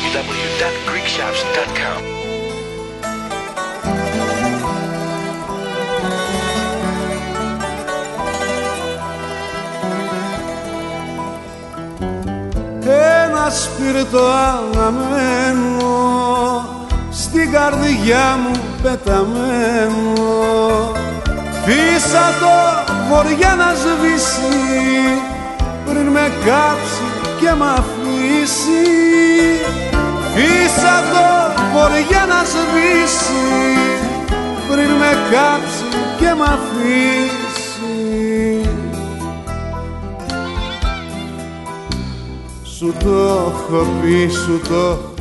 www.greekshops.com. Ένα σπίρτο αναμένο στην καρδιά μου πεταμένο, φύσα το βοριά να σβήσει πριν με κάψει και μ' αφήσει. Φύσα το βοριά να σβήσει πριν με κάψει και μ' αφήσει. Σου το έχω πει, σου το